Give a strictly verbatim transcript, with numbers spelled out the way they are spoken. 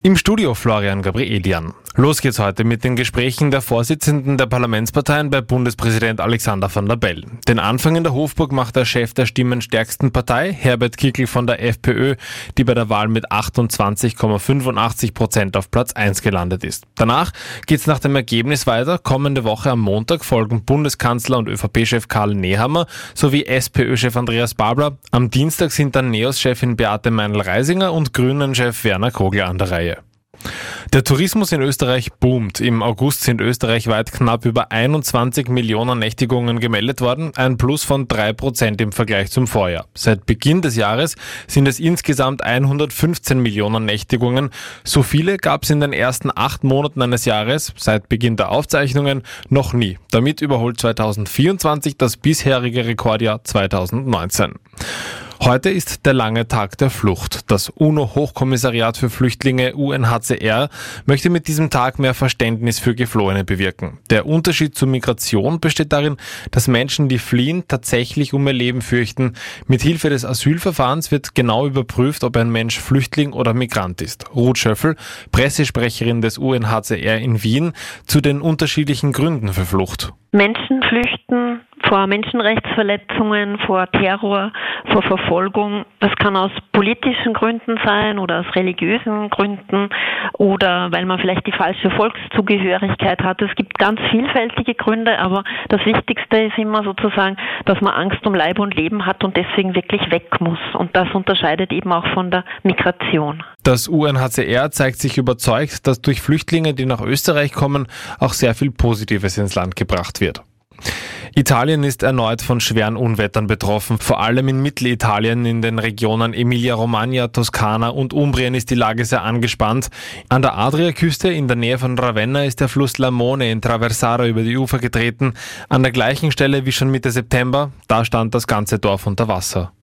Im Studio Florian Gabrielian. Los geht's heute mit den Gesprächen der Vorsitzenden der Parlamentsparteien bei Bundespräsident Alexander Van der Bellen. Den Anfang in der Hofburg macht der Chef der stimmenstärksten Partei, Herbert Kickl von der FPÖ, die bei der Wahl mit achtundzwanzig Komma fünfundachtzig Prozent auf Platz eins gelandet ist. Danach geht's nach dem Ergebnis weiter. Kommende Woche am Montag folgen Bundeskanzler und ÖVP-Chef Karl Nehammer sowie SPÖ-Chef Andreas Babler. Am Dienstag sind dann NEOS-Chefin Beate Meinl-Reisinger und Grünen-Chef Werner Kogler an der Reihe. Der Tourismus in Österreich boomt. Im August sind österreichweit knapp über einundzwanzig Millionen Nächtigungen gemeldet worden, ein Plus von drei Prozent im Vergleich zum Vorjahr. Seit Beginn des Jahres sind es insgesamt hundertfünfzehn Millionen Nächtigungen. So viele gab es in den ersten acht Monaten eines Jahres, seit Beginn der Aufzeichnungen, noch nie. Damit überholt zweitausendvierundzwanzig das bisherige Rekordjahr zweitausendneunzehn. Heute ist der lange Tag der Flucht. Das UNO-Hochkommissariat für Flüchtlinge U N H C R möchte mit diesem Tag mehr Verständnis für Geflohene bewirken. Der Unterschied zur Migration besteht darin, dass Menschen, die fliehen, tatsächlich um ihr Leben fürchten. Mithilfe des Asylverfahrens wird genau überprüft, ob ein Mensch Flüchtling oder Migrant ist. Ruth Schöffel, Pressesprecherin des U N H C R in Wien, zu den unterschiedlichen Gründen für Flucht. Menschen flüchten vor Menschenrechtsverletzungen, vor Terror, vor Verfolgung. Das kann aus politischen Gründen sein oder aus religiösen Gründen oder weil man vielleicht die falsche Volkszugehörigkeit hat. Es gibt ganz vielfältige Gründe, aber das Wichtigste ist immer sozusagen, dass man Angst um Leib und Leben hat und deswegen wirklich weg muss. Und das unterscheidet eben auch von der Migration. Das U N H C R zeigt sich überzeugt, dass durch Flüchtlinge, die nach Österreich kommen, auch sehr viel Positives ins Land gebracht wird. Italien ist erneut von schweren Unwettern betroffen. Vor allem in Mittelitalien, in den Regionen Emilia-Romagna, Toskana und Umbrien ist die Lage sehr angespannt. An der Adriaküste in der Nähe von Ravenna ist der Fluss Lamone in Traversara über die Ufer getreten. An der gleichen Stelle wie schon Mitte September, da stand das ganze Dorf unter Wasser.